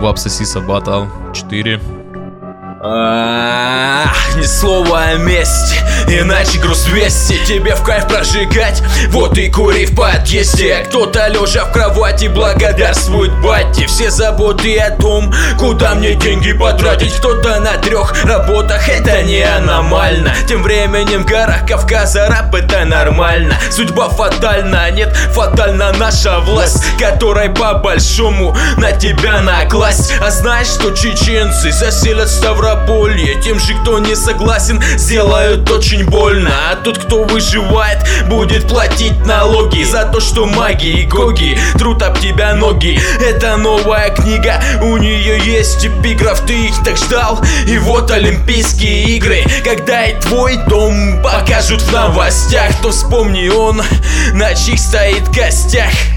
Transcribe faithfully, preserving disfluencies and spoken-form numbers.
в Абсосиса Батл четыре. Ах, ни слова о мести, иначе груз вести. Тебе в кайф прожигать, вот и кури в подъезде. Кто-то лежа в кровати благодарствует бате. Все заботы о том, куда мне деньги потратить. Кто-то на трех работах, это не аномально. Тем временем в горах Кавказа рэп это нормально. Судьба фатальна, нет, фатальна наша власть, которой по-большому на тебя накласть. А знаешь, что чеченцы заселят Ставрополье? Тем же, кто не согласен, сделают очень больно. А тот, кто выживает, будет платить налоги за то, что маги и гоги трут об тебя ноги. Это новая книга, у нее есть эпиграф. Ты их так ждал, и вот Олимпийские игры. Когда и твой дом покажут в новостях, то вспомни он, на чьих стоит гостях.